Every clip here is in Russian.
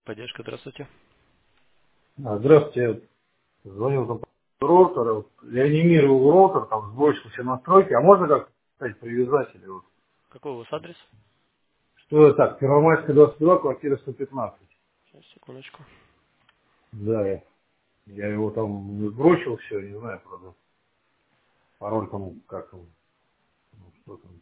Поддержка, здравствуйте. Здравствуйте, я звонил там по роутеру, реанимировал роутер, там сбросил все настройки, а можно как кстати, привязать или вот? Какой у вас адрес? Что это так, Первомайская 22, квартира 115. Сейчас, секундочку. Да, я его там сбросил все, не знаю, правда, пароль там, как там, ну, что там.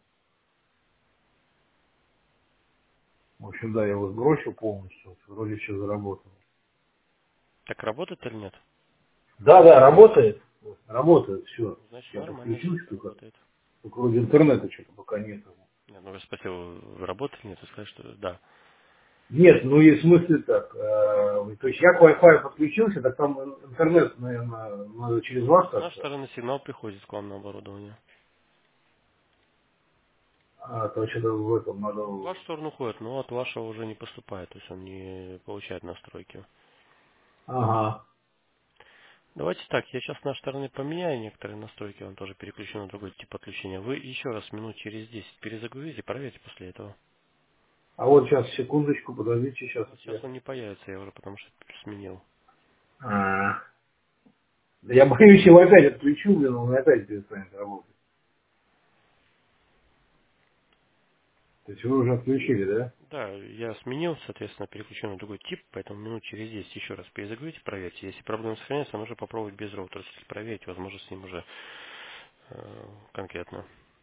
В общем, да, я его сбросил полностью, вроде все заработало. Так работает или нет? Да, да, работает, работает, все. Значит, Я нормально, значит, подключился, работает. только вроде интернета что-то пока нет. Нет, ну, вы спросил, вы работаете? Нет, вы сказали, что да. Нет, ну и в смысле так. То есть я к Wi-Fi подключился, так там интернет, наверное, надо через вас С нашей как-то. стороны сигнал приходит к вам на оборудование. А то что-то в этом надо. В вашу сторону ходит, но от вашего уже не поступает, то есть он не получает настройки. Ага. Давайте так, я сейчас с нашей стороны поменяю некоторые настройки, он тоже переключен на другой тип подключения. Вы еще раз минут через 10 перезагрузите, проверьте после этого. А вот сейчас, секундочку, подождите, сейчас Вот сейчас я. он не появится, я уже потому что сменил. А, да я боюсь, его опять отключу, блин, он опять перестанет работать. То есть вы уже отключили, да? Да, я сменил, соответственно, переключен на другой тип, поэтому минут через 10 еще раз перезагрузите, проверьте. Если проблема сохраняется, нужно попробовать без роутера. Если проверить, возможно, с ним уже конкретно.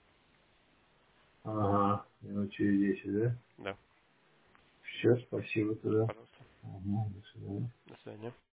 Ага, минут через 10, да? Да, Все, спасибо тогда. пожалуйста. Угу, до свидания. До свидания.